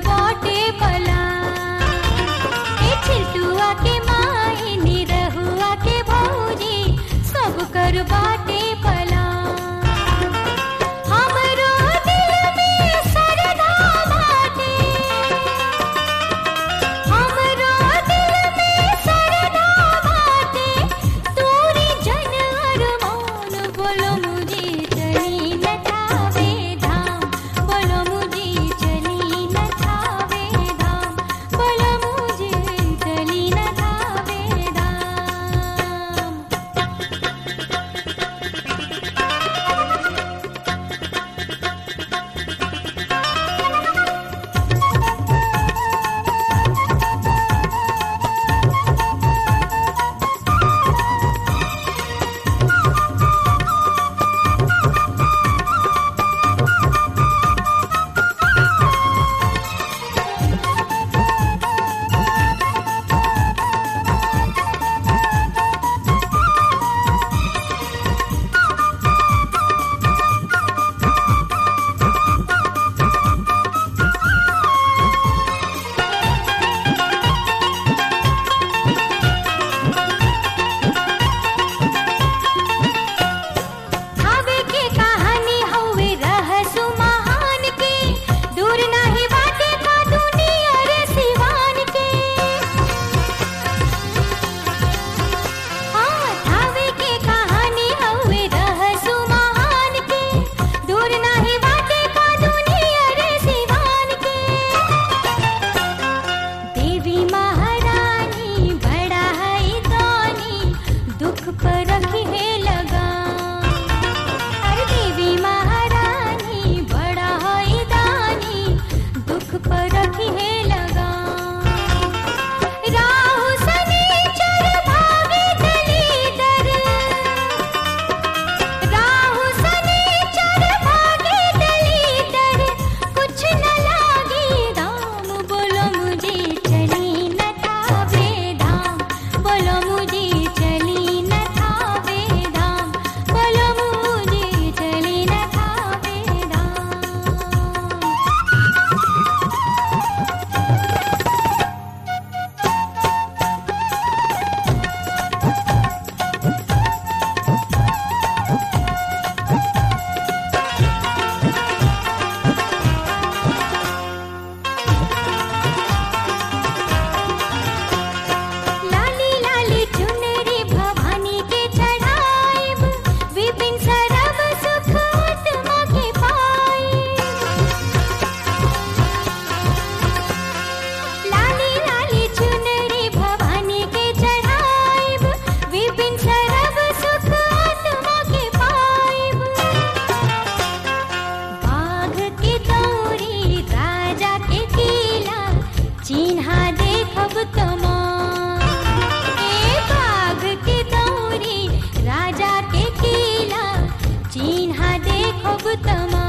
बाटे पला। ए छिटुआ के माई निरहुआ के भौजी सब कर बाटे पला। हमरो दिल में सरधा बाटे, हमरो दिल में सरधा बाटे, तोरी जन अरमान बोलो मुझे चली न थावे धाम, बोलो मुझे चली न थावे धाम, बोलो मुझे चली न थावे धाम। थावे के कहानी हवे रहसु महान के, दूर नाही बाटे का दुनिया रे सिवान के। हाँ, थावे के कहानी हवे रहसु महान के, दूर नाही बाटे का दुनिया रे सिवान के। देवी महारानी बड़ा है दानी, दुख पर रखी है लगा। अरे देवी महारानी बड़ा है दानी, दुख पर रखी है लगा। राहु शनिचर भागे दलीदर, राहु शनिचर भागे दलीदर, कुछ न लागी दाम, बोलो मुझे चली न थावे धाम, बोलो मुझे चली न थावे धाम, बोलो मुझे चली न थावे धाम। लाली लाली चुनरी भवानी के चढ़ाइब, विपिन सरब सुख आत्मा के पाइब। लाली लाली चुनरी भवानी के चढ़ाइब, विपिन सरब सुख आत्मा के पाइब। बाघ के दौरी राजा के किला, चिन्हा देखब तमा। ए बाघ के दौरी राजा के किला, चिन्हा देखब तमा।